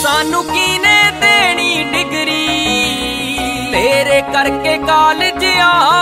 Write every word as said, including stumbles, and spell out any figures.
सानू कीने देनी डिग्री तेरे करके कॉलेज आ